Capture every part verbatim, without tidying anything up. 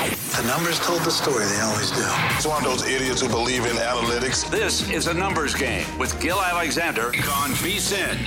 The numbers told the story. They always do. It's one of those idiots who believe in analytics. This is a numbers game with Gil Alexander on VSiN.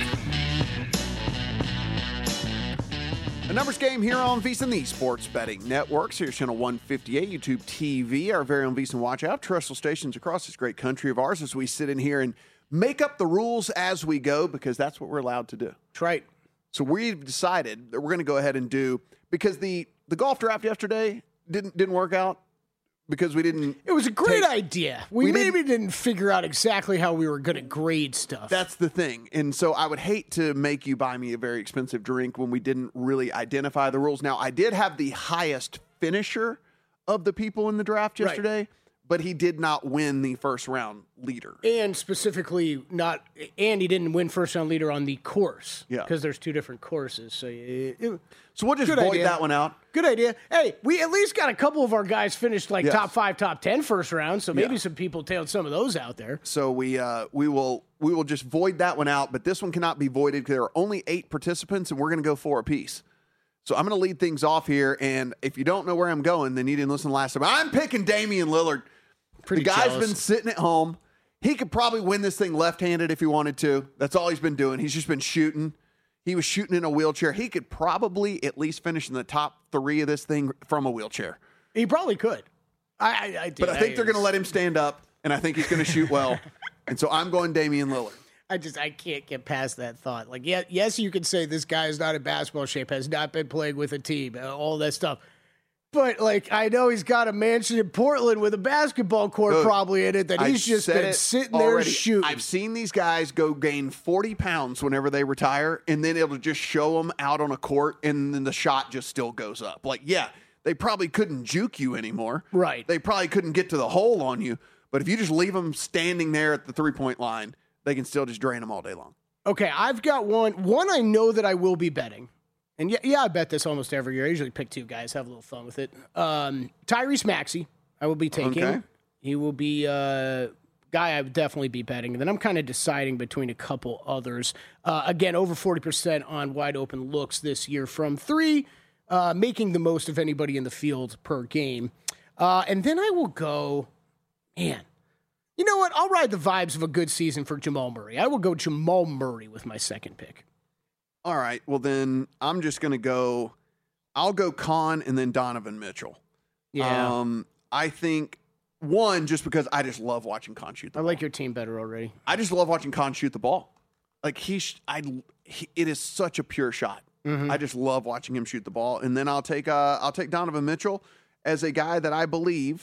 A numbers game here on VSiN, the Sports Betting Networks. Here's Channel one fifty-eight, YouTube T V, our very own VSiN Watch Out, terrestrial stations across this great country of ours as we sit in here and make up the rules as we go because that's what we're allowed to do. That's right. So we've decided that we're going to go ahead and do, because the, the golf draft yesterday didn't didn't work out because we didn't. It was a great take, idea. We, we maybe didn't, didn't figure out exactly how we were going to grade stuff. That's the thing. And so I would hate to make you buy me a very expensive drink when we didn't really identify the rules. Now, I did have the highest finisher of the people in the draft yesterday. Right. But he did not win the first round leader. And specifically not, and he didn't win first round leader on the course. Yeah. Because there's two different courses. So, it, it, so we'll just void idea. that one out. Good idea. Hey, we at least got a couple of our guys finished like yes. top five, top ten first round. So maybe yeah. some people tailed some of those out there. So we uh, we will we will just void that one out. But this one cannot be voided because there are only eight participants and we're going to go four apiece. So I'm going to lead things off here. And if you don't know where I'm going, then you didn't listen last time. I'm picking Damian Lillard. Pretty the guy's jealous. been sitting at home. He could probably win this thing left-handed if he wanted to. That's all he's been doing. He's just been shooting. He was shooting in a wheelchair. He could probably at least finish in the top three of this thing from a wheelchair. He probably could. I, I, I do. But I think I they're going to let him stand up, and I think he's going to shoot well. And so I'm going Damian Lillard. I just I can't get past that thought. Like, yeah, yes, you could say this guy is not in basketball shape, has not been playing with a team, all that stuff. But, like, I know he's got a mansion in Portland with a basketball court Look, probably in it that he's I've just been sitting there already. shooting. I've seen these guys go gain forty pounds whenever they retire, and then it'll just show them out on a court, and then the shot just still goes up. Like, yeah, they probably couldn't juke you anymore. Right. They probably couldn't get to the hole on you. But if you just leave them standing there at the three-point line, they can still just drain them all day long. Okay, I've got one. One I know that I will be betting. And yeah, yeah, I bet this almost every year. I usually pick two guys, have a little fun with it. Um, Tyrese Maxey, I will be taking. Okay. He will be a guy I would definitely be betting. And then I'm kind of deciding between a couple others. Uh, again, over forty percent on wide open looks this year from three, uh, making the most of anybody in the field per game. Uh, and then I will go, man, you know what? I'll ride the vibes of a good season for Jamal Murray. I will go Jamal Murray with my second pick. All right, well then I'm just going to go, I'll go Con and then Donovan Mitchell. Yeah. Um, I think, one, just because I just love watching Con shoot the I ball. like your team better already. I just love watching Con shoot the ball. Like, he, I, he it is such a pure shot. Mm-hmm. I just love watching him shoot the ball. And then I'll take, uh, I'll take Donovan Mitchell as a guy that I believe,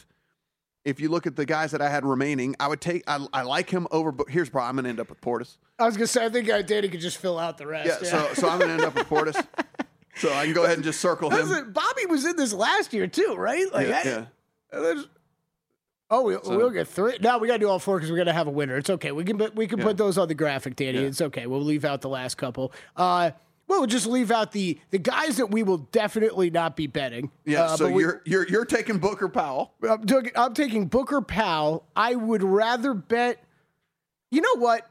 if you look at the guys that I had remaining, I would take, I, I like him over, but here's probably, I'm going to end up with Portis. I was going to say, I think uh, Danny could just fill out the rest. Yeah, Yeah. so so I'm going to end up with Portis. So I can go ahead and just circle him. Listen, Bobby was in this last year too, right? Like, Yeah, I, yeah. there's- Oh, we, So- we'll get three. No, we got to do all four because we're going to have a winner. It's okay. We can put- we can Yeah. put those on the graphic, Danny. Yeah. It's okay. We'll leave out the last couple. Uh, well, we'll just leave out the the guys that we will definitely not be betting. Yeah, Uh, so but we- you're you're you're taking Booker Powell. I'm, doing- I'm taking Booker Powell. I would rather bet. You know what?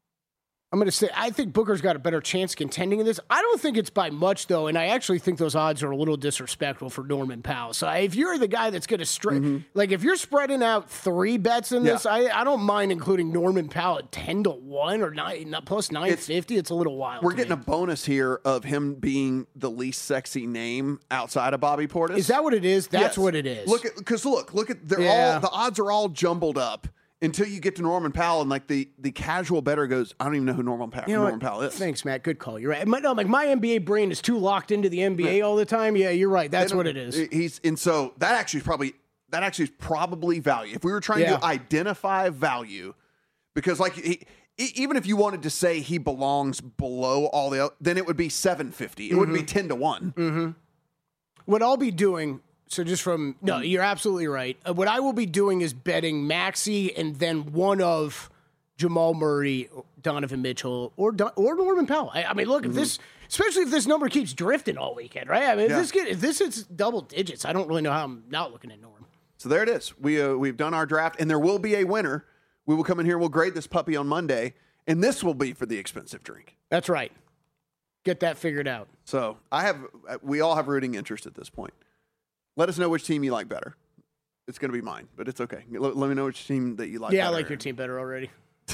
I'm going to say I think Booker's got a better chance contending in this. I don't think it's by much, though, and I actually think those odds are a little disrespectful for Norman Powell. So if you're the guy that's going to stre- Mm-hmm. like if you're spreading out three bets in this, Yeah. I, I don't mind including Norman Powell at ten to one or nine not plus nine fifty. It's, it's a little wild. We're to getting me. a bonus here of him being the least sexy name outside of Bobby Portis. Is that what it is? That's Yes. what it is. Look at because look look at they're Yeah. all the odds are all jumbled up until you get to Norman Powell and like the the casual bettor goes, I don't even know who Norman Powell You know Norman what? Powell is. Thanks, Matt. Good call. You're right. My, no, like my N B A brain is too locked into the N B A all the time. Yeah, you're right. That's They what don't- it is. He's and so that actually is probably that actually is probably value. If we were trying Yeah. to identify value, because like he, e- even if you wanted to say he belongs below all the other, then it would be seven fifty. It Mm-hmm. wouldn't be ten to one. What I'll be doing, so just from, no, you're absolutely right. Uh, what I will be doing is betting Maxey and then one of Jamal Murray, Donovan Mitchell, or Don, or Norman Powell. I, I mean, look, if this, especially if this number keeps drifting all weekend, right? I mean, Yeah. if this get, if this is double digits, I don't really know how I'm not looking at Norm. So there it is. We uh, we've done our draft, and there will be a winner. We will come in here. We'll grade this puppy on Monday, and this will be for the expensive drink. That's right. Get that figured out. So I have. We all have rooting interest at this point. Let us know which team you like better. It's going to be mine, but it's okay. Let, let me know which team that you like yeah, better. I like your team better already.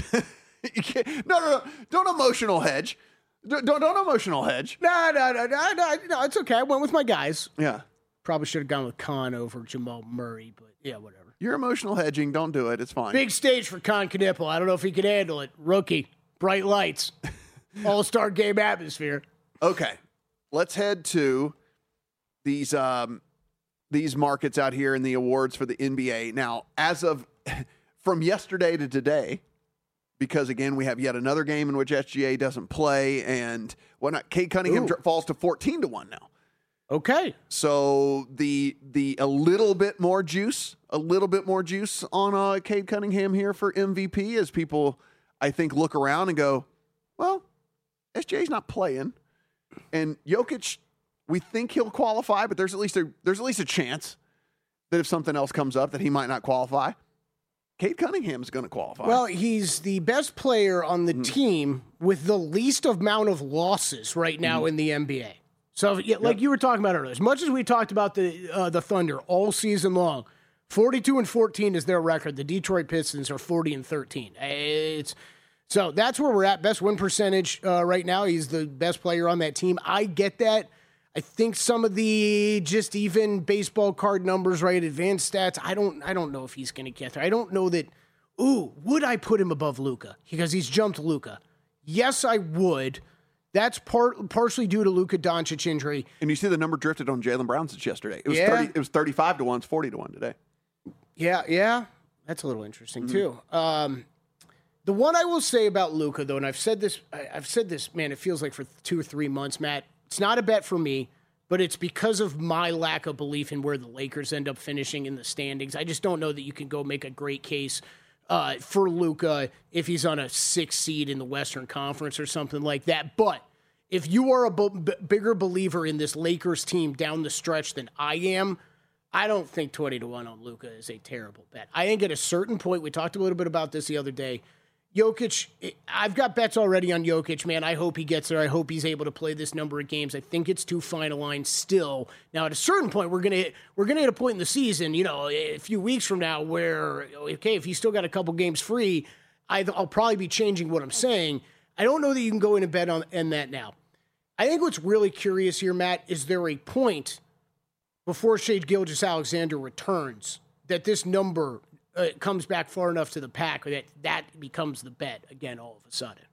You can't, no, no, no. Don't emotional hedge. Don't, don't, don't emotional hedge. No, no, no, no, no, no. It's okay. I went with my guys. Yeah. Probably should have gone with Con over Jamal Murray, but yeah, whatever. You're emotional hedging. Don't do it. It's fine. Big stage for Con Knipple. I don't know if he can handle it. Rookie. Bright lights. All-star game atmosphere. Okay. Let's head to these um, these markets out here in the awards for the N B A. Now, as of from yesterday to today, because, again, we have yet another game in which S G A doesn't play, and whatnot. Cade Cunningham Ooh. falls to fourteen to one now. Okay. So the the a little bit more juice, a little bit more juice on uh, Cade Cunningham here for M V P as people, I think, look around and go, well, S G A's not playing. And Jokic, we think he'll qualify, but there's at least a there's at least a chance that if something else comes up that he might not qualify. Cade Cunningham's going to qualify. Well, he's the best player on the mm-hmm. team with the least amount of losses right now mm-hmm. in the N B A. So, yeah, like yep. you were talking about earlier, as much as we talked about the uh, the Thunder all season long, forty-two and fourteen is their record. The Detroit Pistons are forty and thirteen. It's so that's where we're at. Best win percentage uh, right now. He's the best player on that team. I get that. I think some of the just even baseball card numbers, right, advanced stats. I don't. I don't know if he's going to get there. I don't know that. Ooh, would I put him above Luka because he's jumped Luka? Yes, I would. That's part partially due to Luka Doncic injury. And you see the number drifted on Jaylen Brown since yesterday. It was yeah. thirty. It was thirty-five to one. It's forty to one today. Yeah, yeah, that's a little interesting mm-hmm. too. Um, the one I will say about Luka, though, and I've said this, I, I've said this, man, it feels like for two or three months, Matt. It's not a bet for me, but it's because of my lack of belief in where the Lakers end up finishing in the standings. I just don't know that you can go make a great case Uh, for Luka if he's on a six seed in the Western Conference or something like that. But if you are a b- b- bigger believer in this Lakers team down the stretch than I am, I don't think twenty to one on Luka is a terrible bet. I think at a certain point, we talked a little bit about this the other day, Jokic, I've got bets already on Jokic, man. I hope he gets there. I hope he's able to play this number of games. I think it's too fine a line still. Now, at a certain point, we're gonna hit, we're gonna hit a point in the season, you know, a few weeks from now, where okay, if he's still got a couple games free, I'll probably be changing what I'm saying. I don't know that you can go in and bet on, on that now. I think what's really curious here, Matt, is there a point before Shai Gilgeous-Alexander returns that this number Uh, it comes back far enough to the pack that that becomes the bet again all of a sudden?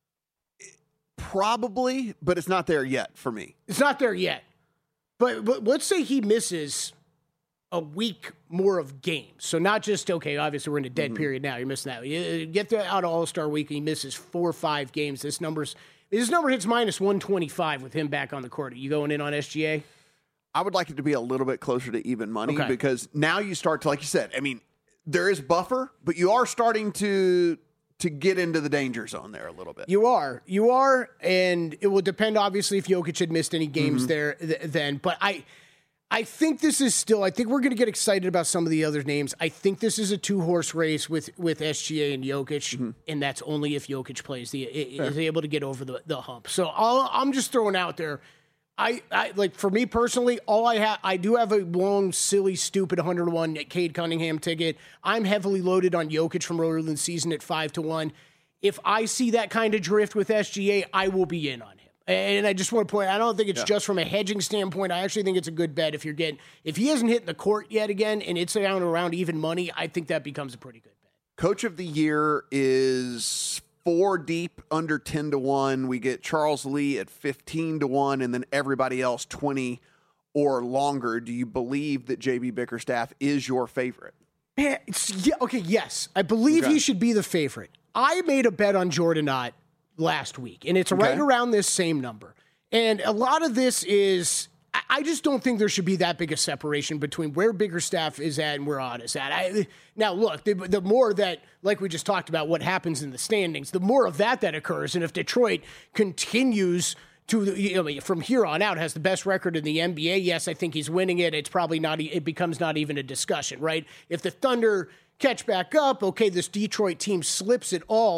Probably, but it's not there yet for me. It's not there yet. But, but let's say he misses a week more of games. So not just, okay, obviously we're in a dead mm-hmm. period now. You're missing that. You get the, out of All-Star week and he misses four or five games. This number's this number hits minus one twenty-five with him back on the court. Are you going in on S G A? I would like it to be a little bit closer to even money okay. because now you start to, like you said, I mean, there is buffer, but you are starting to to get into the danger zone there a little bit. You are. You are, and it will depend, obviously, if Jokic had missed any games mm-hmm. there th- then. But I I think this is still, I think we're going to get excited about some of the other names. I think this is a two-horse race with, with S G A and Jokic, mm-hmm. and that's only if Jokic plays, the is able to get over the, the hump. So I'll, I'm just throwing out there, I, I like for me personally, all I have, I do have a long, silly, stupid one hundred to one Cade Cunningham ticket. I'm heavily loaded on Jokic from earlier in the season at five to one. If I see that kind of drift with S G A, I will be in on him. And I just want to point, I don't think it's yeah. just from a hedging standpoint. I actually think it's a good bet if you're getting, if he hasn't hit the court yet again and it's down around even money, I think that becomes a pretty good bet. Coach of the year is four deep, under ten to one. We get Charles Lee at fifteen to one, and then everybody else twenty or longer. Do you believe that J B Bickerstaff is your favorite? Yeah, it's, yeah, okay, yes. I believe okay. he should be the favorite. I made a bet on Jordan Ott last week, and it's okay. right around this same number. And a lot of this is, I just don't think there should be that big a separation between where Bickerstaff is at and where Ott is at. I, now, look, the, the more that, like we just talked about, what happens in the standings, the more of that that occurs. And if Detroit continues to, you know, from here on out, has the best record in the N B A, yes, I think he's winning it. It's probably not, it becomes not even a discussion, right? If the Thunder catch back up, okay, this Detroit team slips it all.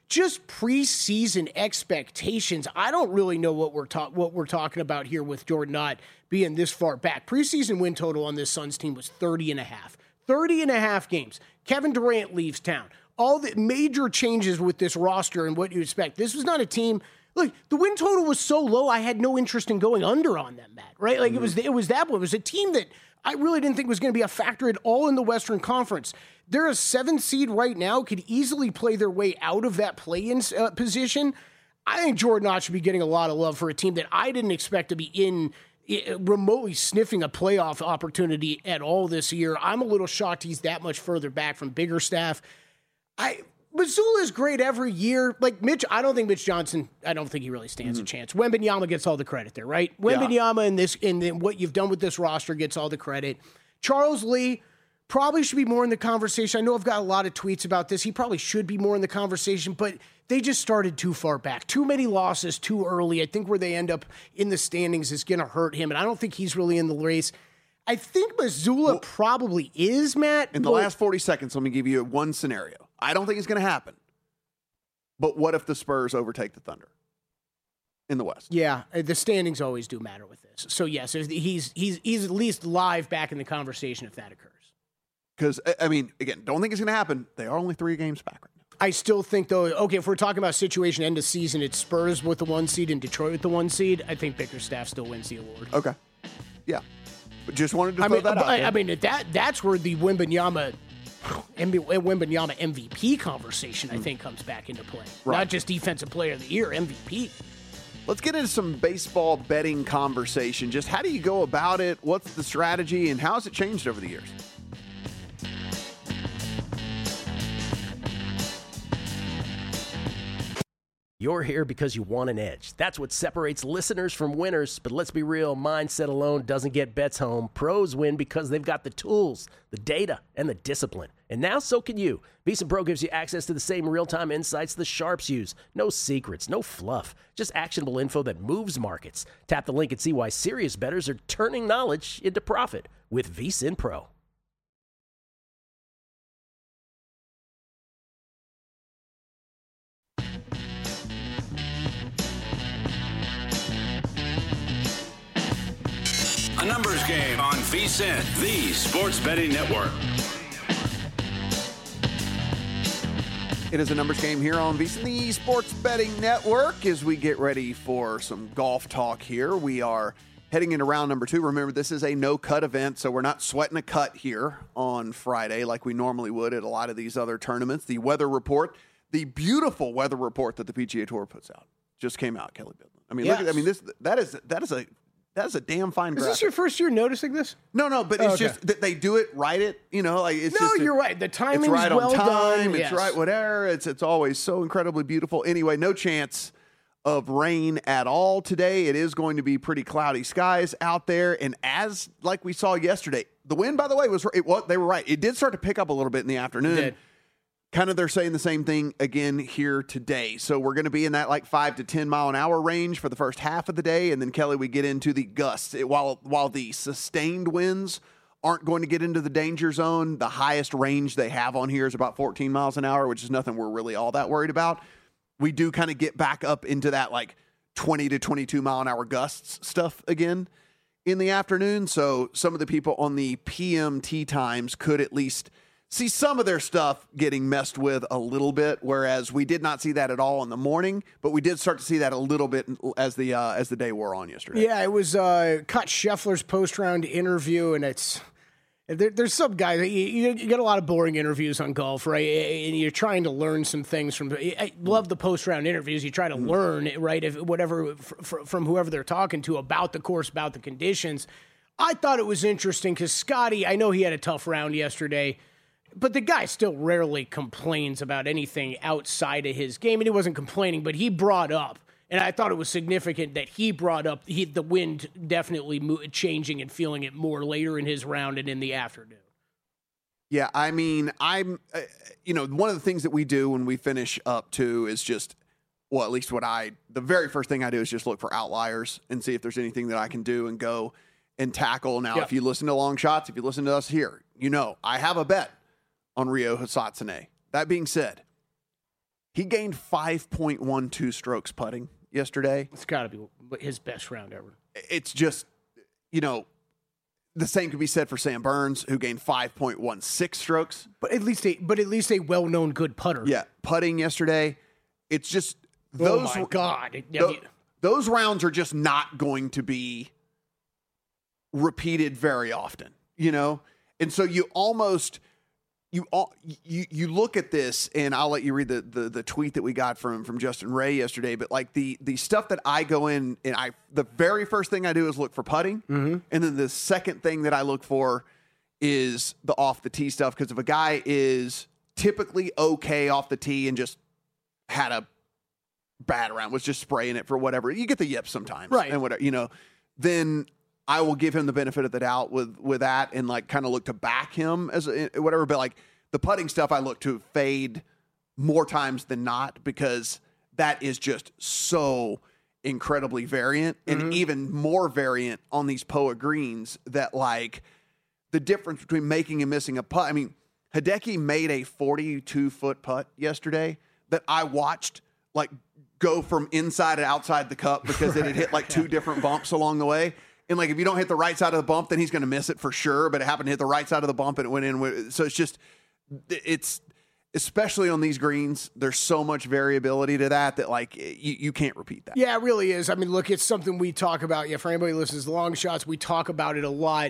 just preseason expectations. I don't really know what we're ta- what we're talking about here with Jordan Knott being this far back. Preseason win total on this Suns team was thirty and a half. thirty and a half games. Kevin Durant leaves town. All the major changes with this roster and what you expect. This was not a team. Look, the win total was so low, I had no interest in going under on them, Matt, right? Like, mm-hmm. it was it was that one. It was a team that I really didn't think was going to be a factor at all in the Western Conference. They're a seven seed right now, could easily play their way out of that play-in uh, position. I think Jordan Knott should be getting a lot of love for a team that I didn't expect to be in uh, remotely sniffing a playoff opportunity at all this year. I'm a little shocked he's that much further back from Biggerstaff. I... Mazzulla is great every year. Like Mitch, I don't think Mitch Johnson, I don't think he really stands mm-hmm. a chance. Wembanyama gets all the credit there, right? Wembanyama yeah. in this, in the, what you've done with this roster gets all the credit. Charles Lee probably should be more in the conversation. I know I've got a lot of tweets about this. He probably should be more in the conversation, but they just started too far back. Too many losses too early. I think where they end up in the standings is going to hurt him, and I don't think he's really in the race. I think Mazzulla well, probably is, Matt. In the but, last forty seconds, let me give you one scenario. I don't think it's going to happen. But what if the Spurs overtake the Thunder in the West? Yeah, the standings always do matter with this. So, yes, he's he's he's at least live back in the conversation if that occurs. Because, I mean, again, don't think it's going to happen. They are only three games back right now. I still think, though, okay, if we're talking about situation end of season, it's Spurs with the one seed and Detroit with the one seed. I think Bickerstaff still wins the award. Okay. Yeah. But just wanted to throw I mean, that out I, there. I mean, that that's where the Wembanyama... Wembanyama M V P conversation, I think, comes back into play. Right. Not just Defensive Player of the Year, M V P. Let's get into some baseball betting conversation. Just how do you go about it? What's the strategy? And how has it changed over the years? You're here because you want an edge. That's what separates listeners from winners. But let's be real, mindset alone doesn't get bets home. Pros win because they've got the tools, the data, and the discipline. And now so can you. VEASAN Pro gives you access to the same real-time insights the sharps use. No secrets, no fluff, just actionable info that moves markets. Tap the link and see why serious bettors are turning knowledge into profit with VEASAN Pro. A numbers game on VEASAN, the sports betting network. It is a numbers game here on VEASAN, the sports betting network. As we get ready for some golf talk here, we are heading into round number two. Remember, this is a no-cut event, so we're not sweating a cut here on Friday like we normally would at a lot of these other tournaments. The weather report, the beautiful weather report that the P G A Tour puts out, just came out, Kelly Bidlin. I mean, yes. look at, I mean, this that is that is a That is a damn fine graphic. Is this your first year noticing this? No, no, but it's oh, okay. just that they do it, write it, you know, like it's no, just. No, you're right. The timing's it's right well on time. done. It's yes. right, whatever. It's it's always so incredibly beautiful. Anyway, no chance of rain at all today. It is going to be pretty cloudy skies out there, and as like we saw yesterday, the wind, by the way, was it was they were right. It did start to pick up a little bit in the afternoon. It did. Kind of they're saying the same thing again here today. So we're going to be in that like five to ten mile an hour range for the first half of the day. And then, Kelly, we get into the gusts. It, while, while the sustained winds aren't going to get into the danger zone, the highest range they have on here is about fourteen miles an hour, which is nothing we're really all that worried about. We do kind of get back up into that like twenty to twenty-two mile an hour gusts stuff again in the afternoon. So some of the people on the P M tee times could at least see some of their stuff getting messed with a little bit, whereas we did not see that at all in the morning, but we did start to see that a little bit as the uh, as the day wore on yesterday. Yeah, it was uh, Cut Scheffler's post-round interview, and it's there, there's some guys, you, you get a lot of boring interviews on golf, right? And you're trying to learn some things from, I love the post-round interviews. You try to mm. learn, right, if whatever from whoever they're talking to about the course, about the conditions. I thought it was interesting because Scotty, I know he had a tough round yesterday, but the guy still rarely complains about anything outside of his game. And he wasn't complaining, but he brought up, and I thought it was significant that he brought up he, the wind definitely mo- changing and feeling it more later in his round and in the afternoon. Yeah, I mean, I'm, uh, you know, one of the things that we do when we finish up too is just, well, at least what I, the very first thing I do is just look for outliers and see if there's anything that I can do and go and tackle. Now, yeah. if you listen to Long Shots, if you listen to us here, you know, I have a bet on Ryo Hisatsune. That being said, He gained five point one two strokes putting yesterday. It's got to be his best round ever. It's just, you know, the same could be said for Sam Burns, who gained five point one six strokes. But at least a but at least a well-known good putter. Yeah, putting yesterday. It's just those. Oh my God! Those, those rounds are just not going to be repeated very often, you know. And so you almost you all you you look at this, and I'll let you read the, the the tweet that we got from from Justin Ray yesterday. But like the the stuff that I go in and I the very first thing I do is look for putting, mm-hmm. and then the second thing that I look for is the off the tee stuff. Because if a guy is typically okay off the tee and just had a bad round, was just spraying it for whatever, you get the yips sometimes, right? And whatever, you know, then I will give him the benefit of the doubt with with that, and like kind of look to back him as a, whatever. But like the putting stuff, I look to fade more times than not, because that is just so incredibly variant, and mm-hmm. even more variant on these P O A greens, that like the difference between making and missing a putt. I mean, Hideki made a forty-two foot putt yesterday that I watched like go from inside to outside the cup because right. it had hit like two different bumps along the way. And like, if you don't hit the right side of the bump, then he's going to miss it for sure. But it happened to hit the right side of the bump and it went in. So it's just, it's, especially on these greens, there's so much variability to that, that like you, you can't repeat that. Yeah, it really is. I mean, look, it's something we talk about. Yeah, for anybody who listens to Long Shots, we talk about it a lot.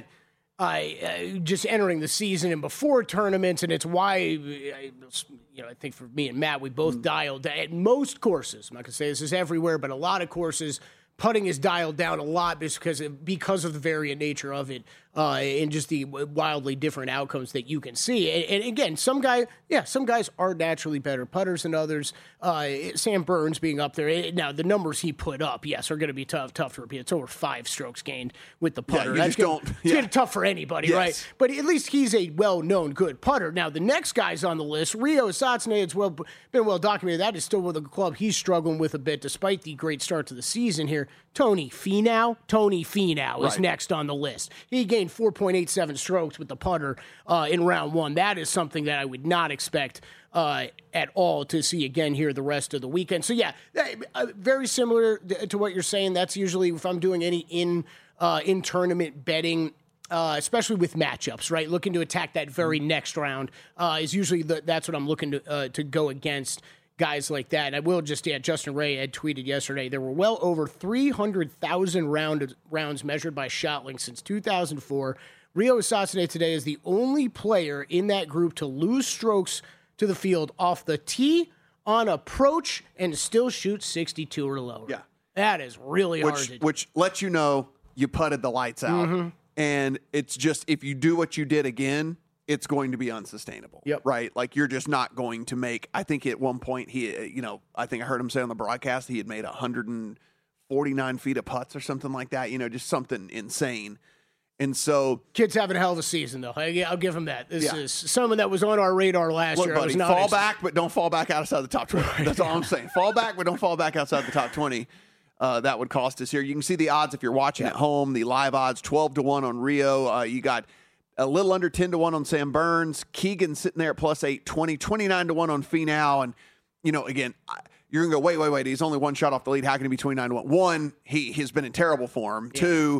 I uh, just entering the season and before tournaments, and it's why, I, you know, I think for me and Matt, we both mm. dialed at most courses. I'm not going to say this is everywhere, but a lot of courses, putting is dialed down a lot because of, because of the variant nature of it, uh, and just the wildly different outcomes that you can see. And, and again, some guy, yeah, some guys are naturally better putters than others. Uh, Sam Burns being up there. Now, the numbers he put up, yes, are going to be tough, tough to repeat. It's over five strokes gained with the putter. Yeah, you That's just gonna, don't. It's Yeah. going to be tough for anybody, Yes. right? But at least he's a well-known good putter. Now, the next guy's on the list, Rio Satsune, it's well been well documented. That is still with the club he's struggling with a bit, despite the great start to the season here. Tony Finau. Tony Finau is Right. next on the list. He gained four point eight seven strokes with the putter uh, in round one. That is something that I would not expect uh, at all to see again here the rest of the weekend. So, yeah, uh, very similar to what you're saying. That's usually if I'm doing any in uh, in tournament betting, uh, especially with matchups, right? Looking to attack that very next round uh, is usually the, that's what I'm looking to uh, to go against. Guys like that. And I will just, yeah, Justin Ray had tweeted yesterday, there were well over three hundred thousand round, rounds measured by ShotLink since two thousand four. Rio Satsune today is the only player in that group to lose strokes to the field off the tee, on approach, and still shoot sixty-two or lower. Yeah. That is really which, hard to do. Which lets you know you putted the lights out. Mm-hmm. And it's just, if you do what you did again, it's going to be unsustainable. Yep. Right? Like, you're just not going to make, I think at one point, he, you know, I think I heard him say on the broadcast, he had made one hundred forty-nine feet of putts or something like that, you know, just something insane. And so, Kid's having a hell of a season, though. I, I'll give him that. This Yeah. is someone that was on our radar last look, year. I buddy, was not fall ex- back, but don't fall back outside the top twenty. That's all I'm saying. Fall back, but don't fall back outside the top twenty. Uh, that would cost us here. You can see the odds if you're watching Yeah. at home. The live odds, twelve to one on Rio. Uh, you got a little under ten to one on Sam Burns. Keegan sitting there at plus eight twenty, twenty-nine to one on Finau. And, you know, again, you're going to go, wait, wait, wait. He's only one shot off the lead. How can he be twenty-nine to one? One, he has been in terrible form. Yeah. Two,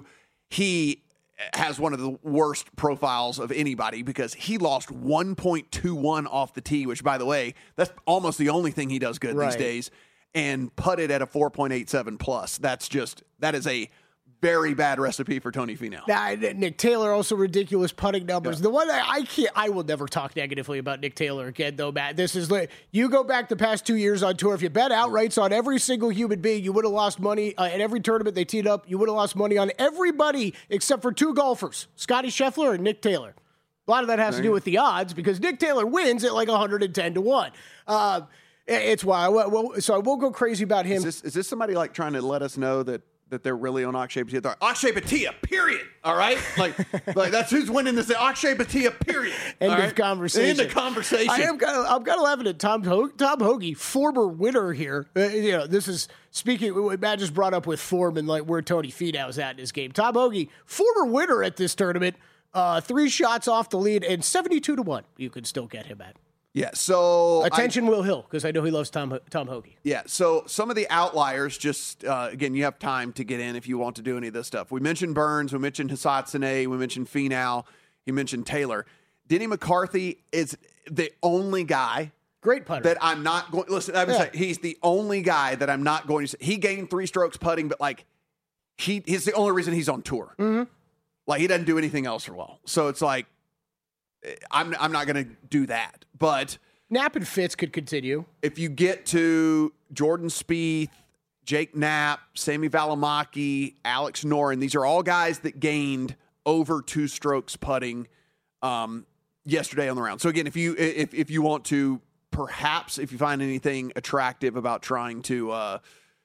he has one of the worst profiles of anybody because he lost one point two one off the tee, which, by the way, that's almost the only thing he does good Right. these days, and putted at a four point eight seven plus. That's just, that is a very bad recipe for Tony Finau. Nah, Nick Taylor, also ridiculous putting numbers. Yeah. The one I, I can't, I will never talk negatively about Nick Taylor again, though, Matt. This is like, you go back the past two years on tour. If you bet outrights on every single human being, you would have lost money uh, at every tournament they teed up. You would have lost money on everybody except for two golfers, Scotty Scheffler and Nick Taylor. A lot of that has there to do with the odds because Nick Taylor wins at like one hundred ten to one. Uh, it's why. Well, so I won't go crazy about him. Is this, is this somebody like trying to let us know that that they're really on Akshay Bhatia? Akshay Bhatia, period. All right? Like, like that's who's winning this. Akshay Bhatia, period. End All of right? conversation. End of conversation. I am kind of, I'm kind of laughing at Tom, Ho- Tom Hoagie, former winner here. Uh, you know, this is speaking what Matt just brought up with form and like where Tony Finau's at in his game. Tom Hoagie, former winner at this tournament, uh, three shots off the lead and seventy-two to one. You could still get him at. Yeah, so attention, I, Will Hill, because I know he loves Tom Tom Hoagie. Yeah, so some of the outliers, just uh, again, you have time to get in if you want to do any of this stuff. We mentioned Burns, we mentioned Hisatsune, we mentioned Finau, he mentioned Taylor. Denny McCarthy is the only guy great putter that I'm not going. Listen, I would yeah. say he's the only guy that I'm not going to say. He gained three strokes putting, but like he, he's the only reason he's on tour. Mm-hmm. Like he doesn't do anything else for well. So it's like I'm I'm not going to do that, but. Knapp and Fitz could continue. If you get to Jordan Spieth, Jake Knapp, Sami Valimaki, Alex Noren, these are all guys that gained over two strokes putting um, yesterday on the round. So again, if you if if you want to, perhaps if you find anything attractive about trying to uh,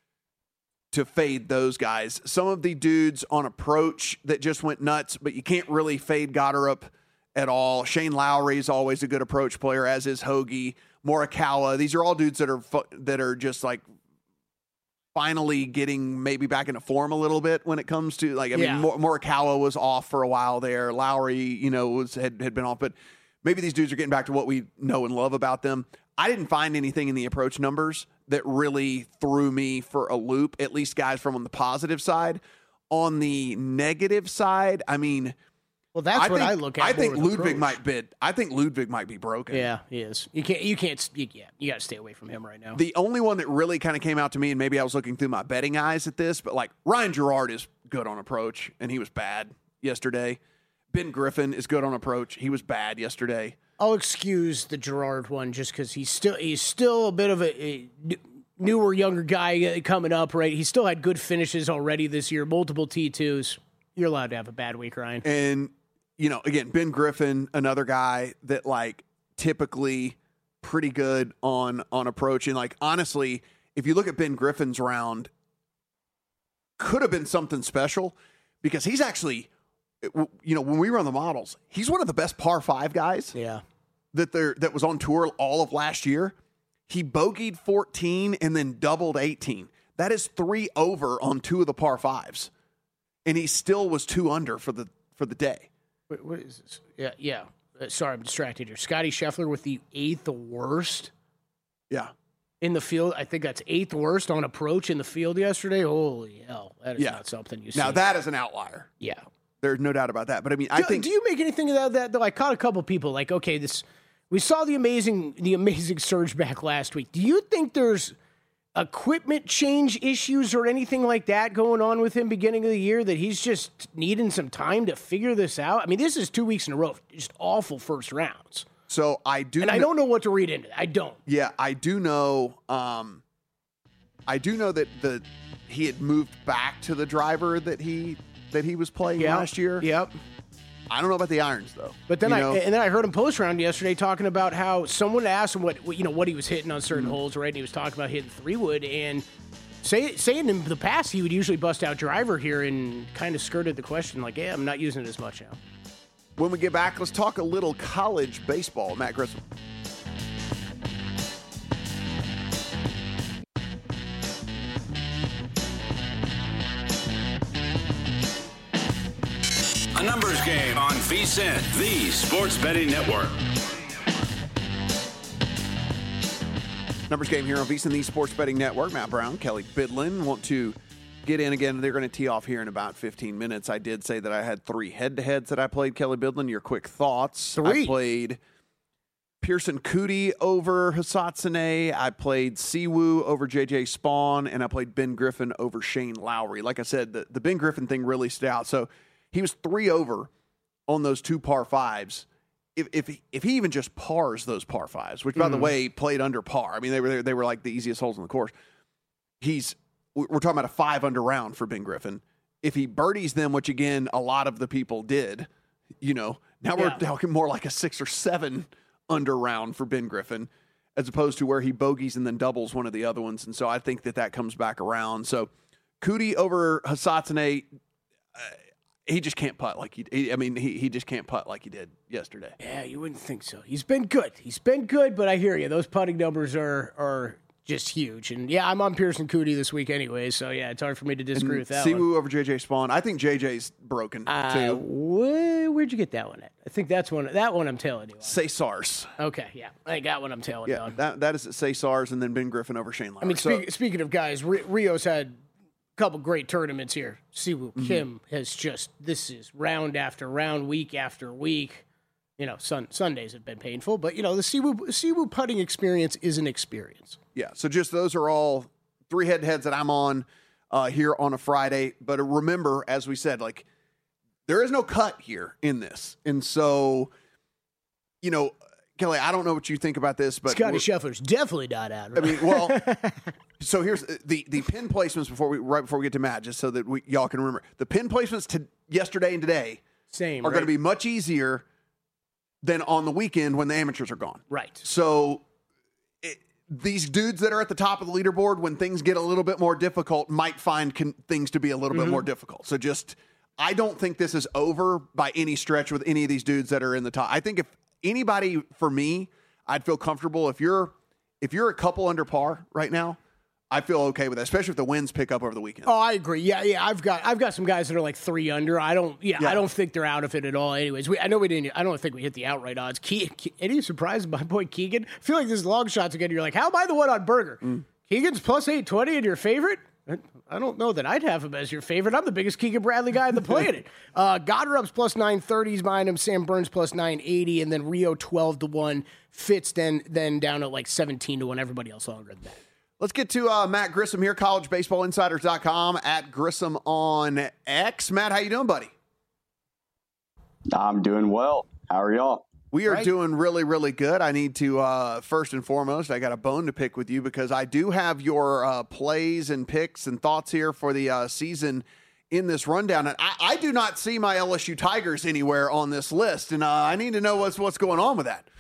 to fade those guys, some of the dudes on approach that just went nuts, but you can't really fade Goddard at all. Shane Lowry is always a good approach player, as is Hoagie, Morikawa. These are all dudes that are fu- that are just like finally getting maybe back into form a little bit when it comes to like I yeah. mean Mor- Morikawa was off for a while there. Lowry, you know, was had, had been off, but maybe these dudes are getting back to what we know and love about them. I didn't find anything in the approach numbers that really threw me for a loop, at least guys from on the positive side. On the negative side, I mean, well, that's I what think, I look at. I think Ludwig approach. might bid. I think Ludwig might be broken. Yeah, he is. You can't. You can't. You, yeah, you got to stay away from him right now. The only one that really kind of came out to me, and maybe I was looking through my betting eyes at this, but like Ryan Gerard is good on approach, and he was bad yesterday. Ben Griffin is good on approach. He was bad yesterday. I'll excuse the Gerard one just because he's still he's still a bit of a, a newer, younger guy coming up. Right, he still had good finishes already this year, multiple T twos. You're allowed to have a bad week, Ryan. And you know, again, Ben Griffin, another guy that like typically pretty good on on approach. And like honestly, if you look at Ben Griffin's round, could have been something special because he's actually, you know, when we run the models, he's one of the best par five guys. Yeah, that there that was on tour all of last year. He bogeyed fourteen and then doubled eighteen. That is three over on two of the par fives, and he still was two under for the for the day. Wait, what is this? Yeah, yeah. Uh, sorry, I'm distracted here. Scotty Scheffler with the eighth worst. Yeah. In the field, I think that's eighth worst on approach in the field yesterday. Holy hell, that is yeah. not something you see. Now that is an outlier. Yeah, there's no doubt about that. But I mean, I do, think. Do you make anything of that? Though I caught a couple people like, okay, this we saw the amazing the amazing surge back last week. Do you think there's equipment change issues or anything like that going on with him beginning of the year that he's just needing some time to figure this out? I mean, this is two weeks in a row, just awful first rounds. So I do, and I don't know what to read into it. I don't. Yeah, I do know. Um, I do know that the he had moved back to the driver that he that he was playing yep. last year. Yep. I don't know about the irons though. But then you I know? and then I heard him post round yesterday talking about how someone asked him what, what you know what he was hitting on certain mm-hmm. holes, right? And he was talking about hitting three wood and say, saying in the past he would usually bust out driver here and kind of skirted the question like, yeah, I'm not using it as much now. When we get back, let's talk a little college baseball. Matt Grissom. A numbers game on VSiN, the Sports Betting Network. Numbers game here on VSiN, the Sports Betting Network. Matt Brown, Kelly Bidlin want to get in again. They're going to tee off here in about fifteen minutes. I did say that I had three head-to-heads that I played. Kelly Bidlin, your quick thoughts. Three. I played Pearson Cootie over Hisatsune. I played Siwoo over J J Spawn, and I played Ben Griffin over Shane Lowry. Like I said, the, the Ben Griffin thing really stood out. So he was three over on those two par fives. If if he, if he even just pars those par fives, which by mm-hmm. the way played under par. I mean they were they were like the easiest holes in the course. He's we're talking about a five under round for Ben Griffin. If he birdies them, which again a lot of the people did, you know, now we're yeah. talking more like a six or seven under round for Ben Griffin, as opposed to where he bogeys and then doubles one of the other ones. And so I think that that comes back around. So Cootie over Hisatsune. Uh, He just can't putt like he, he I mean, he, he just can't putt like he did yesterday. Yeah, you wouldn't think so. He's been good. He's been good, but I hear you. Those putting numbers are are just huge. And, yeah, I'm on Pearson Coody this week anyway, so, yeah, it's hard for me to disagree and with that Siwu one. over J J Spawn. I think J J's broken, uh, too. Wh- where'd you get that one at? I think that's one. That one I'm tailing you on. Cesars. Okay, yeah. I got one I'm tailing you Yeah, on. that, that is at Cesars and then Ben Griffin over Shane Lowry. I mean, so, speak, speaking of guys, R- Rio's had a couple great tournaments here. Siwoo mm-hmm. Kim has just, this is round after round, week after week. You know, sun, Sundays have been painful, but, you know, the Siwoo, Siwoo putting experience is an experience. Yeah, so just those are all three head-to-heads that I'm on uh, here on a Friday. But remember, as we said, like, there is no cut here in this. And so, you know, Kelly, I don't know what you think about this, but Scotty Scheffler's definitely not out. Right? I mean, well, so here's the the pin placements before we right before we get to Matt, just so that we y'all can remember the pin placements to yesterday and today same are right? going to be much easier than on the weekend when the amateurs are gone. Right. So it, these dudes that are at the top of the leaderboard, when things get a little bit more difficult, might find con- things to be a little mm-hmm. bit more difficult. So just, I don't think this is over by any stretch with any of these dudes that are in the top. I think if anybody, for me, I'd feel comfortable if you're if you're a couple under par right now. I feel okay with that, especially if the winds pick up over the weekend. Oh, I agree. Yeah, yeah. I've got I've got some guys that are like three under. I don't. Yeah, yeah. I don't think they're out of it at all. Anyways, we, I know we didn't. I don't think we hit the outright odds. Ke- Ke- any surprise, my boy Keegan? I feel like this is long shots again. You're like, how am I the one on Burger? Mm. Keegan's plus eight twenty and your favorite? I don't know that I'd have him as your favorite. I'm the biggest Keegan Bradley guy on the planet. uh, Goddard's plus nine thirties behind him. Sam Burns plus nine eighty, and then Rio twelve to one. Fitz then then down at like seventeen to one. Everybody else longer than that. Let's get to uh, Matt Grissom here, college baseball insiders dot com, at Grissom on X. Matt, how you doing, buddy? I'm doing well. How are y'all? We are right. doing really, really good. I need to, uh, first and foremost, I got a bone to pick with you because I do have your uh, plays and picks and thoughts here for the uh, season in this rundown. And I, I do not see my L S U Tigers anywhere on this list, and uh, I need to know what's what's going on with that.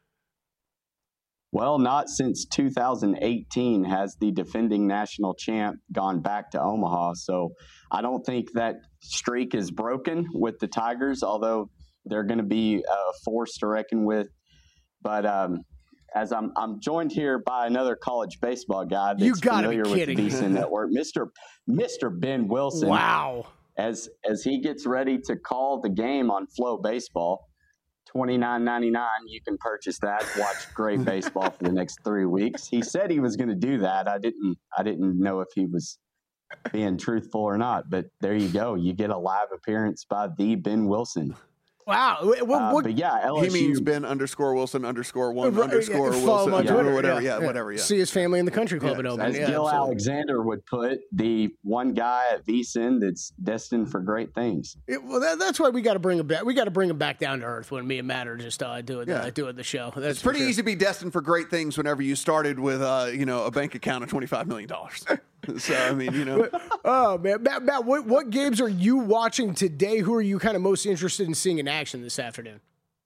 Well, not since two thousand eighteen has the defending national champ gone back to Omaha. So I don't think that streak is broken with the Tigers, although they're going to be a force to reckon with. But um, as I'm I'm joined here by another college baseball guy that's you gotta familiar be with kidding. the VSiN Network, Mister Mister Ben Wilson. Wow. As as he gets ready to call the game on Flow Baseball. twenty-nine ninety-nine, you can purchase that. Watch great baseball for the next three weeks. He said he was going to do that. I didn't. I didn't know if he was being truthful or not. But there you go. You get a live appearance by the Ben Wilson. Wow. What, what, uh, but yeah, L S U, he means Ben underscore Wilson underscore one right, underscore yeah, Wilson yeah, or whatever. Yeah, yeah, whatever. Yeah. See his family in the country club yeah, at Oakland. As yeah, Gil absolutely. Alexander would put, the one guy at VSiN that's destined for great things. It, well, that, that's why we got to bring him back. We got to bring him back down to earth when me and Matt are just uh, doing yeah. uh, doing the show. That's it's pretty sure. easy to be destined for great things whenever you started with uh, you know a bank account of twenty-five million dollars. So I mean, you know. Oh man, Matt, Matt what, what games are you watching today? Who are you kind of most interested in seeing in action this afternoon?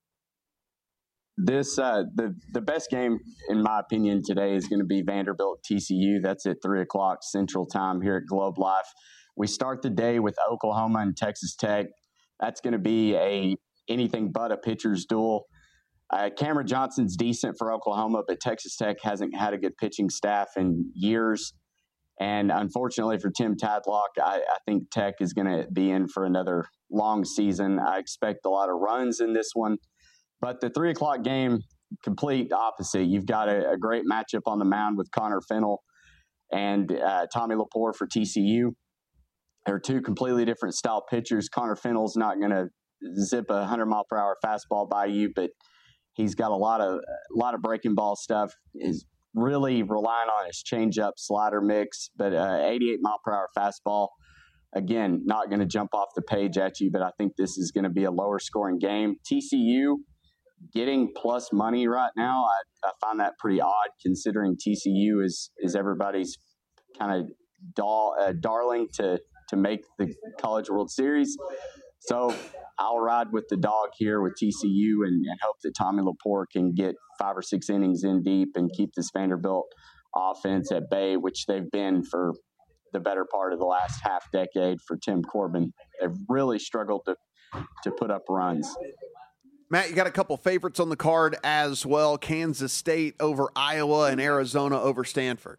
This uh, the the best game, in my opinion, today is going to be Vanderbilt T C U. That's at three o'clock Central Time here at Globe Life. We start the day with Oklahoma and Texas Tech. That's going to be a anything but a pitcher's duel. Uh, Cameron Johnson's decent for Oklahoma, but Texas Tech hasn't had a good pitching staff in years. And unfortunately for Tim Tadlock, I, I think Tech is going to be in for another long season. I expect a lot of runs in this one. But the three o'clock game, complete opposite. You've got a, a great matchup on the mound with Connor Fennell and uh, Tommy Lepore for T C U. They're two completely different style pitchers. Connor Fennell's not going to zip a hundred mile per hour fastball by you, but he's got a lot of a lot of breaking ball stuff. Is really relying on his changeup slider mix, but uh, eighty-eight mile per hour fastball. Again, not going to jump off the page at you, but I think this is going to be a lower scoring game. T C U. Getting plus money right now, I, I find that pretty odd considering T C U is is everybody's kind of doll, uh, darling to to make the College World Series. So I'll ride with the dog here with T C U and, and hope that Tommy Lepore can get five or six innings in deep and keep this Vanderbilt offense at bay, which they've been for the better part of the last half decade for Tim Corbin. They've really struggled to to put up runs. Matt, you got a couple favorites on the card as well. Kansas State over Iowa and Arizona over Stanford.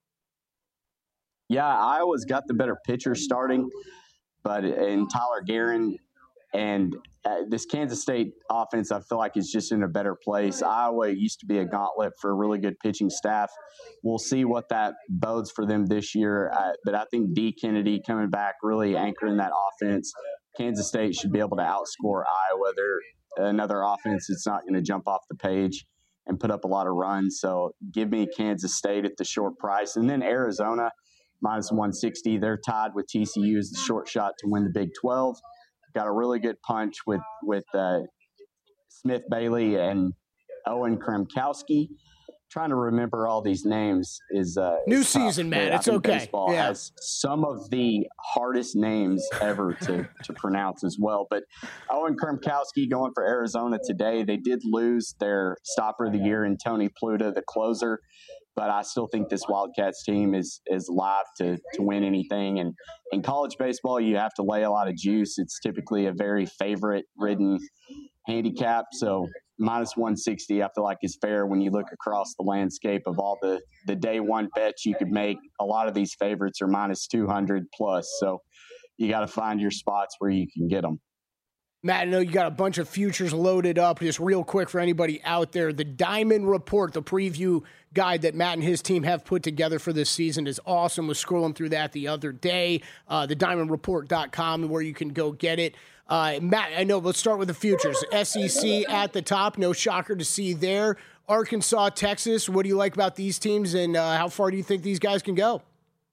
Yeah, Iowa's got the better pitcher starting, but in Tyler Guerin and uh, this Kansas State offense, I feel like is just in a better place. Iowa used to be a gauntlet for a really good pitching staff. We'll see what that bodes for them this year. Uh, but I think D. Kennedy coming back, really anchoring that offense. Kansas State should be able to outscore Iowa. They're another offense that's not going to jump off the page and put up a lot of runs. So give me Kansas State at the short price. And then Arizona, minus one sixty. They're tied with T C U as the short shot to win the Big twelve. Got a really good punch with, with uh, Smith Bailey and Owen Kremkowski. Trying to remember all these names is uh, new is season, man. It's I think okay. Baseball yeah. has some of the hardest names ever to, to pronounce as well. But Owen Kremkowski going for Arizona today. They did lose their stopper of the year in Tony Pluta, the closer. But I still think this Wildcats team is is live to to win anything. And in college baseball, you have to lay a lot of juice. It's typically a very favorite-ridden handicap. So minus one sixty, I feel like is fair when you look across the landscape of all the, the day one bets you could make. A lot of these favorites are minus two hundred plus. So you got to find your spots where you can get them. Matt, I know you got a bunch of futures loaded up. Just real quick for anybody out there, the Diamond Report, the preview guide that Matt and his team have put together for this season is awesome. Was scrolling through that the other day, uh, the diamond report dot com, where you can go get it. Uh, Matt, I know, let's start with the futures. S E C at the top, no shocker to see there. Arkansas, Texas, what do you like about these teams, and uh, how far do you think these guys can go?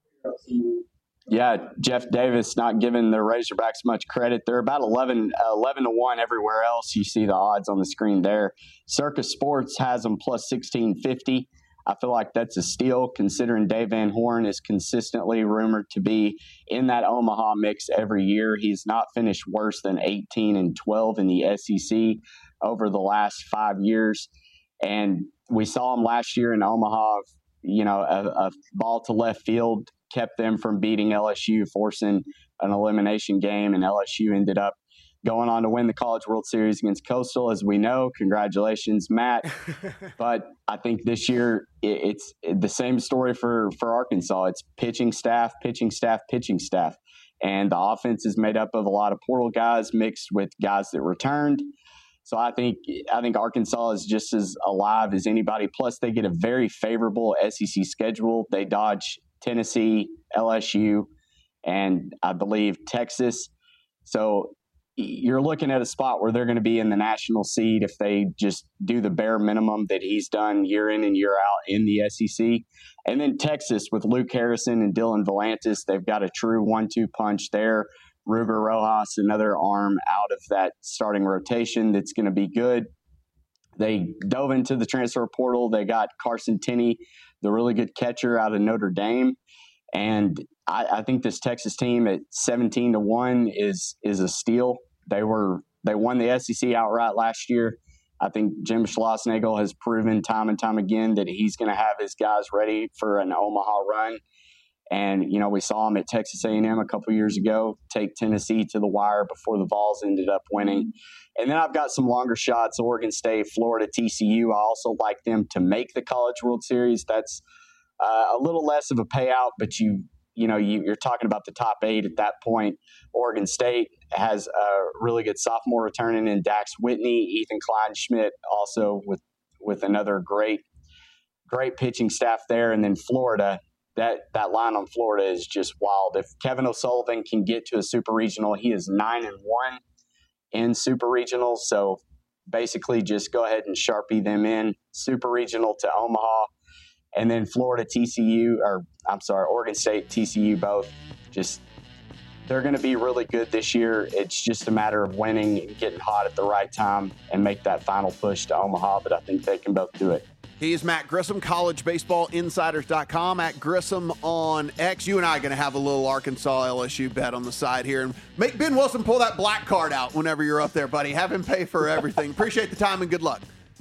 Yeah, Jeff Davis not giving the Razorbacks much credit. They're about eleven, uh, eleven to one everywhere else. You see the odds on the screen there. Circus Sports has them plus sixteen fifty. I feel like that's a steal considering Dave Van Horn is consistently rumored to be in that Omaha mix every year. He's not finished worse than eighteen and twelve in the S E C over the last five years. And we saw him last year in Omaha, you know, a, a ball to left field kept them from beating L S U, forcing an elimination game, and L S U ended up going on to win the College World Series against Coastal, as we know. Congratulations, Matt. But I think this year it, it's the same story for, for Arkansas. It's pitching staff, pitching staff, pitching staff. And the offense is made up of a lot of portal guys mixed with guys that returned. So I think I think Arkansas is just as alive as anybody. Plus, they get a very favorable S E C schedule. They dodge Tennessee, L S U, and I believe Texas. So you're looking at a spot where they're going to be in the national seed if they just do the bare minimum that he's done year in and year out in the S E C. And then Texas with Luke Harrison and Dylan Volantis, they've got a true one two punch there. Ruger Rojas, another arm out of that starting rotation that's going to be good. They dove into the transfer portal. They got Carson Tenney, the really good catcher out of Notre Dame. And I, I think this Texas team at seventeen to one is is a steal. They were they won the S E C outright last year. I think Jim Schlossnagle has proven time and time again that he's going to have his guys ready for an Omaha run. And, you know, we saw him at Texas A and M a couple years ago take Tennessee to the wire before the Vols ended up winning. And then I've got some longer shots, Oregon State, Florida, T C U. I also like them to make the College World Series. That's uh, a little less of a payout, but you you know, you, you're talking about the top eight at that point. Oregon State has a really good sophomore returning in Dax Whitney, Ethan Kleinschmidt also with with another great, great pitching staff there. And then Florida, that, that line on Florida is just wild. If Kevin O'Sullivan can get to a super regional, he is nine and one in super regionals. So basically just go ahead and Sharpie them in. Super regional to Omaha. And then Florida, T C U, or I'm sorry, Oregon State, T C U, both just they're going to be really good this year. It's just a matter of winning and getting hot at the right time and make that final push to Omaha. But I think they can both do it. He is Matt Grissom, college baseball insiders dot com, at Grissom on X. You and I are going to have a little Arkansas L S U bet on the side here. And make Ben Wilson pull that black card out whenever you're up there, buddy. Have him pay for everything. Appreciate the time and good luck.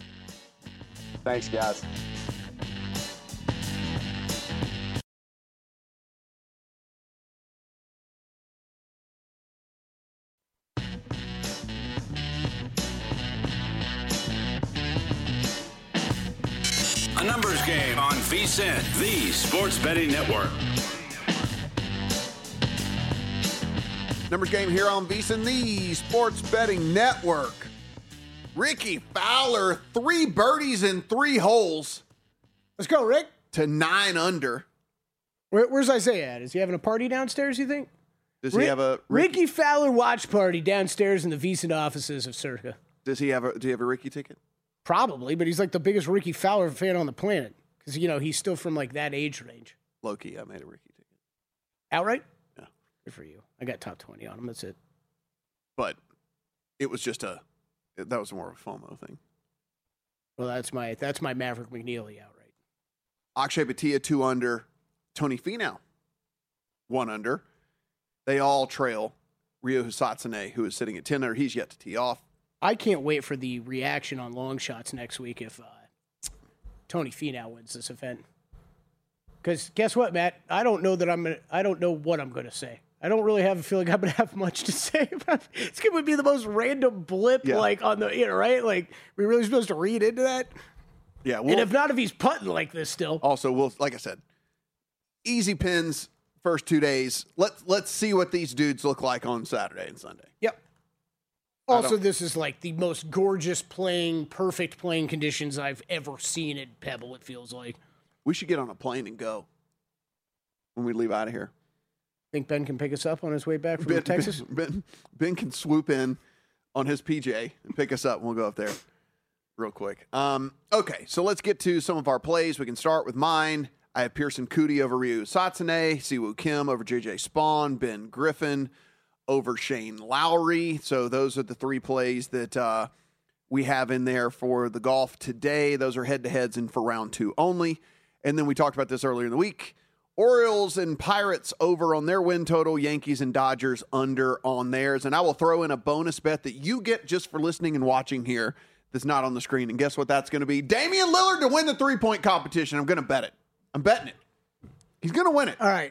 Thanks, guys. A numbers game on VSiN, the Sports Betting Network. Numbers game here on VSiN, the Sports Betting Network. Ricky Fowler, three birdies and three holes. Let's go, Rick. To nine under. Where, where's Isaiah at? Is he having a party downstairs, you think? Does he Rick, have a Ricky, Ricky Fowler watch party downstairs in the VSiN offices of Circa? Does he have a do you have a Ricky ticket? Probably, but he's like the biggest Ricky Fowler fan on the planet. Because, you know, he's still from like that age range. Low key, I made a Ricky ticket. Outright? Yeah. Good for you. I got top twenty on him. That's it. But it was just a that was more of a FOMO thing. Well, that's my that's my Maverick McNeely outright. Akshay Bhatia, two under. Tony Finau, one under. They all trail Ryo Hisatsune, who is sitting at ten under. He's yet to tee off. I can't wait for the reaction on long shots next week if uh, Tony Finau wins this event. Because guess what, Matt? I don't know that I'm gonna. I don't know what I'm going to say. I don't really have a feeling I'm going to have much to say about it. It's going to be the most random blip, Yeah. like on the, you know, right? Like, we really supposed to read into that? Yeah, we'll, And if not, if he's putting like this still. also we'll like I said, easy pins first two days. Let's let's see what these dudes look like on Saturday and Sunday. Yep. I Also, don't- this is like the most gorgeous playing, perfect playing conditions I've ever seen at Pebble, it feels like. We should get on a plane and go when we leave out of here. Think Ben can pick us up on his way back from Ben, Texas? Ben, ben, Ben can swoop in on his P J and pick us up, and we'll go up there real quick. Um, okay, so let's get to some of our plays. We can start with mine. I have Pearson Cootie over Ryu Satsune, Siwoo Kim over J J Spawn, Ben Griffin over Shane Lowry. So those are the three plays that uh, we have in there for the golf today. Those are head-to-heads and for round two only. And then we talked about this earlier in the week. Orioles and Pirates over on their win total. Yankees and Dodgers under on theirs. And I will throw in a bonus bet that you get just for listening and watching here that's not on the screen. And guess what that's going to be? Damian Lillard to win the three-point competition. I'm going to bet it. I'm betting it. He's going to win it. All right.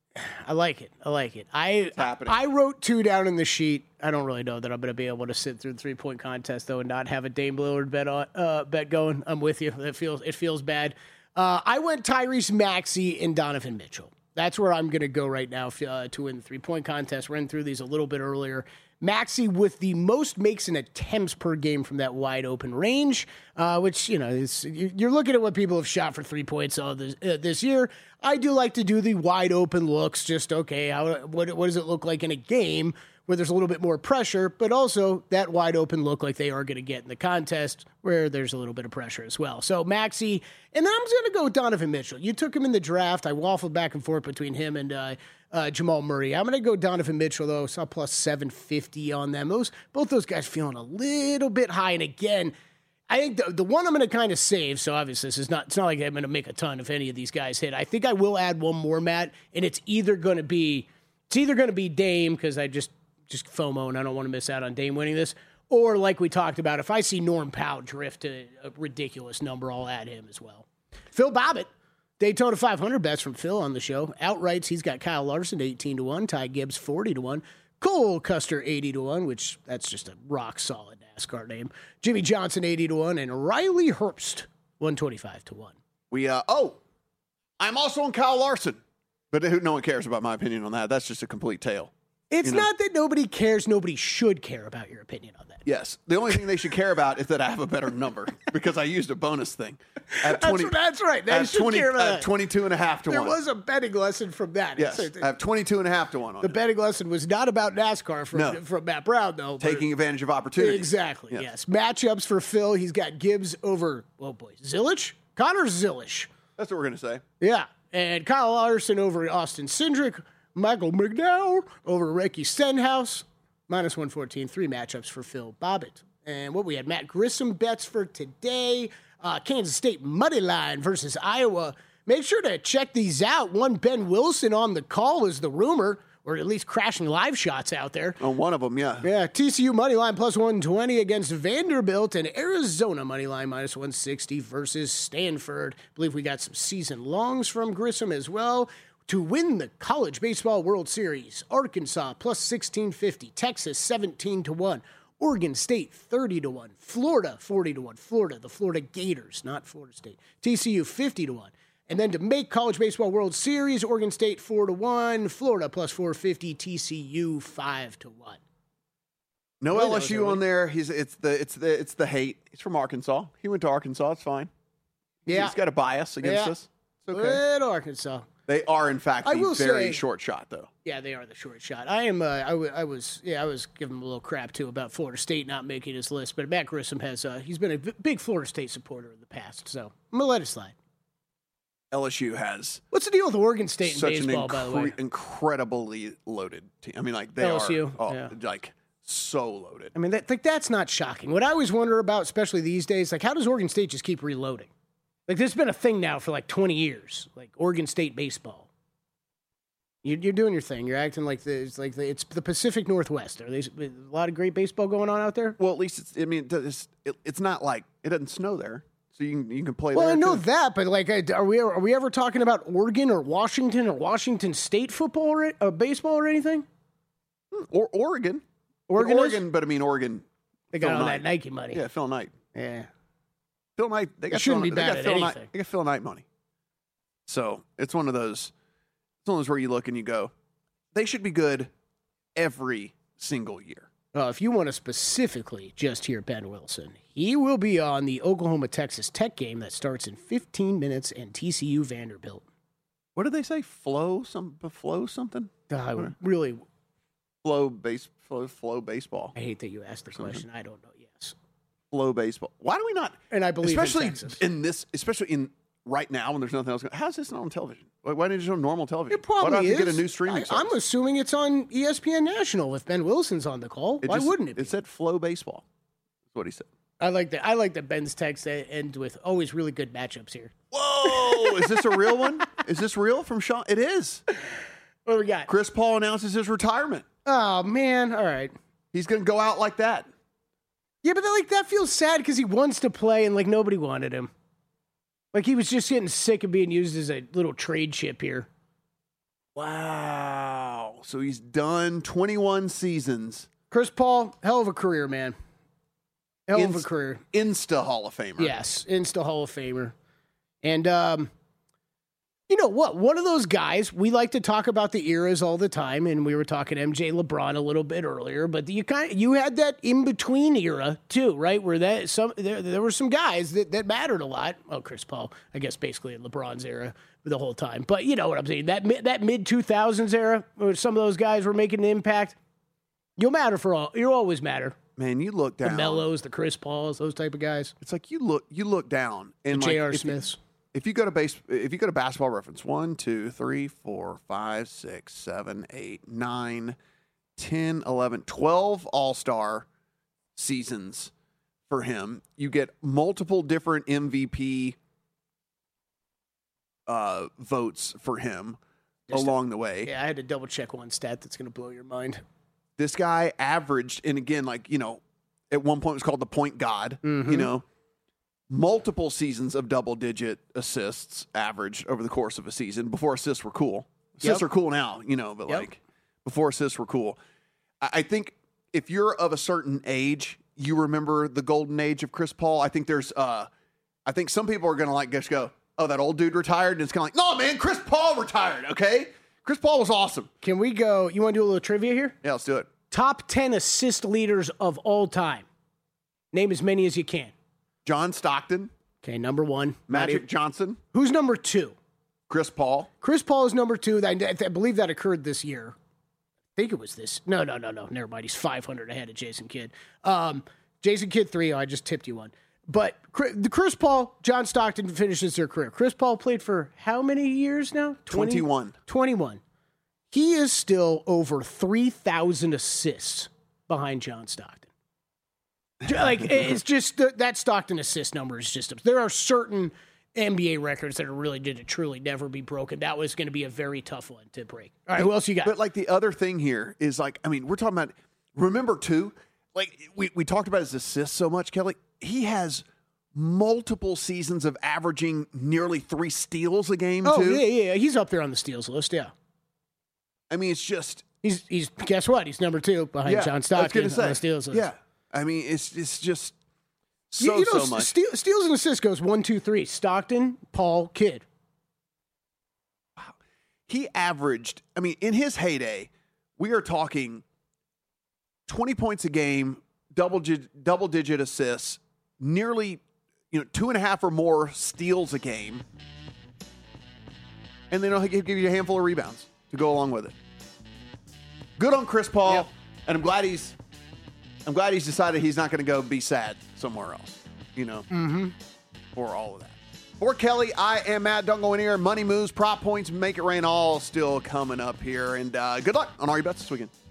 I like it. I like it. I happening. I wrote two down in the sheet. I don't really know that I'm going to be able to sit through the three-point contest, though, and not have a Dame Lillard bet, on, uh, bet going. I'm with you. It feels, it feels bad. Uh, I went Tyrese Maxey and Donovan Mitchell. That's where I'm going to go right now uh, to win the three-point contest. Ran through these a little bit earlier. Maxey with the most makes and attempts per game from that wide open range, uh, which, you know, is, you're looking at what people have shot for three points all this, uh, this year. I do like to do the wide open looks, just, okay, how what, what does it look like in a game where there's a little bit more pressure, but also that wide open look like they are going to get in the contest where there's a little bit of pressure as well. So Maxey, and then I'm going to go with Donovan Mitchell. You took him in the draft. I waffled back and forth between him and uh, uh, Jamal Murray. I'm going to go Donovan Mitchell, though. Saw plus seven fifty on them. Those both those guys feeling a little bit high. And again, I think the, the one I'm going to kind of save, so obviously this is not, it's not like I'm going to make a ton if any of these guys hit. I think I will add one more, Matt, and it's either going to be, it's either going to be Dame, because I just, just FOMO and I don't want to miss out on Dame winning this, or like we talked about, if I see Norm Powell drift to a ridiculous number, I'll add him as well. Phil Bobbitt, Daytona five hundred bets from Phil on the show. Outrights, he's got Kyle Larson eighteen to one, Ty Gibbs forty to one, Cole Custer eighty to one, which that's just a rock solid NASCAR name. Jimmy Johnson eighty to one, and Riley Herbst one twenty-five to one. We, uh, oh, I'm also on Kyle Larson, but who- no one cares about my opinion on that. That's just a complete tale. It's You know. not that nobody cares. Nobody should care about your opinion on that. Yes. The only thing they should care about is that I have a better number because I used a bonus thing. At twenty, that's, that's right. They at should twenty, care about at that. twenty-two and a half to There one. was a betting lesson from that. Yes. It's- I have twenty-two and a half to one on the it. betting lesson was not about NASCAR from, No. from Matt Brown, though. but- Taking advantage of opportunity. Exactly, Yes. yes. Matchups for Phil. He's got Gibbs over, oh boy, Zillich? Connor Zillich. That's what we're going to say. Yeah. And Kyle Larson over Austin Cindric. Michael McDowell over Ricky Stenhouse. Minus one fourteen. Three matchups for Phil Bobbitt. And what we had, Matt Grissom bets for today. Uh, Kansas State money line versus Iowa. Make sure to check these out. One Ben Wilson on the call is the rumor, or at least crashing live shots out there. On one of them, yeah. Yeah, T C U money line plus one twenty against Vanderbilt, and Arizona money line minus one sixty versus Stanford. I believe we got some season longs from Grissom as well. To win the College Baseball World Series, Arkansas plus sixteen fifty, Texas seventeen to one, Oregon State, thirty to one. Florida, forty to one. Florida, the Florida Gators, not Florida State. T C U, fifty to one. And then to make College Baseball World Series, Oregon State, four to one. Florida, plus four fifty. T C U, five to one. No Really L S U knows on there. He's it's the it's the it's the hate. He's from Arkansas. He went to Arkansas. It's fine. Yeah. He's got a bias against Yeah. us. It's okay. Little Arkansas. They are, in fact, I the will very say- short shot, though. Yeah, they are the short shot. I am. Uh, I, w- I was. Yeah, I was giving him a little crap too about Florida State not making his list. But Matt Grissom has. Uh, he's been a v- big Florida State supporter in the past, so I'm gonna let it slide. L S U has What's the deal with Oregon State in such baseball, an by the way? incre- incredibly loaded team. I mean, like they L S U, are, oh, yeah. like so loaded. I mean, that, like that's not shocking. What I always wonder about, especially these days, like how does Oregon State just keep reloading? Like there's been a thing now for like twenty years, like Oregon State baseball. You're, you're doing your thing. You're acting like the, it's like the, it's the Pacific Northwest. Are there a lot of great baseball going on out there? Well, at least it's. I mean, it's, it, it's not like it doesn't snow there, so you can you can play Well, there. I know too. that, but like, are we are we ever talking about Oregon or Washington or Washington State football or uh, baseball or anything? Or Oregon, Oregon, but is? Oregon, but I mean Oregon. They got Phil all Knight. that Nike money. Yeah, Phil Knight. Yeah. Phil Knight. They got shouldn't Phil, be they bad got at Phil Knight. anything. They got Phil Knight money. So it's one of those. It's one of those where you look and you go, they should be good every single year. Uh, if you want to specifically just hear Ben Wilson, he will be on the Oklahoma-Texas Tech game that starts in fifteen minutes and T C U Vanderbilt. What did they say? Flow some flow something? Uh, I would really, Flow base flow flow baseball. I hate that you asked the question. I don't know. Yes. Flow baseball. Why do we not? And I believe in especially Texas. in this, especially in right now when there's nothing else. Going, how is this not on television? Why why didn't you show normal television? It probably Why do I have is. to get a new streaming I, service? I'm assuming it's on E S P N National if Ben Wilson's on the call. It Why just- wouldn't it be? It said flow baseball. That's what he said. I like that. I like that Ben's text ends with always really good matchups here. Whoa! Is this a real one? Is this real from Sean? It is. What do we got? Chris Paul announces his retirement. Oh man! All right. He's going to go out like that. Yeah, but like that feels sad because he wants to play and like nobody wanted him. Like he was just getting sick of being used as a little trade chip here. Wow. So he's done twenty-one seasons. Chris Paul, hell of a career, man. Hell of a Inst- career. Insta Hall of Famer. Yes, Insta Hall of Famer. And um, you know what? One of those guys, we like to talk about the eras all the time, and we were talking M J LeBron a little bit earlier, but you kind you had that in between era too, right? Where that some there, there were some guys that, that mattered a lot. Oh, Chris Paul, I guess basically in LeBron's era the whole time. But you know what I'm saying? That mi- that mid two thousands era where some of those guys were making an impact. You'll matter for all. You'll always matter. Man, you look down. The Melos, the Chris Pauls, those type of guys. It's like you look you look down and The like, J R. if you- Smiths. If you go to base, if you go to Basketball Reference, one, two, three, four, five, six, seven, eight, nine, ten, eleven, twelve All-Star seasons for him. You get multiple different M V P uh, votes for him Just along the way. Yeah, I had to double check one stat that's going to blow your mind. This guy averaged, and again, like, you know, at one point it was called the point god, Mm-hmm. you know, multiple seasons of double digit assists averaged over the course of a season before assists were cool. Assists Yep. are cool now, you know, but Yep. like before assists were cool. I, I think if you're of a certain age, you remember the golden age of Chris Paul. I think there's, uh, I think some people are going to like just go, oh, that old dude retired. And it's kind of like, no, man, Chris Paul retired. Okay. Chris Paul was awesome. Can we go? You want to do a little trivia here? Yeah, let's do it. Top ten assist leaders of all time. Name as many as you can. John Stockton, Okay, number one. Magic Matty. Johnson, Who's number two? Chris Paul. Chris Paul is number two. I, I believe that occurred this year. I think it was this. No, no, no, no. Never mind. He's five hundred ahead of Jason Kidd. Um, Jason Kidd, three. Oh, I just tipped you one. But the Chris Paul, John Stockton finishes their career. Chris Paul played for how many years now? twenty? twenty-one. twenty-one. He is still over three thousand assists behind John Stockton. Like, it's just that Stockton assist number is just, there are certain N B A records that are really did to truly never be broken. That was going to be a very tough one to break. All right, who else you got? But like the other thing here is like, I mean, we're talking about, remember too, like we, we talked about his assists so much, Kelly. He has multiple seasons of averaging nearly three steals a game oh, too. yeah, yeah. He's up there on the steals list, yeah. I mean, it's just, He's, he's guess what? He's number two behind yeah, John I was Stockton gonna say, on the steals list. yeah. I mean, it's it's just so, you, you know, so much. Steal, steals and assists goes one, two, three. Stockton, Paul, Kidd. Wow. He averaged, I mean, in his heyday, we are talking twenty points a game, double double digit assists, nearly, you know, two and a half or more steals a game, and then he'll give you a handful of rebounds to go along with it. Good on Chris Paul, yep. and I'm glad he's, I'm glad he's decided he's not going to go be sad somewhere else, you know, mm-hmm. for all of that. For Kelly, I am Matt. Don't go in here. Money moves, prop points, make it rain, all still coming up here, and uh, good luck on all your bets this weekend.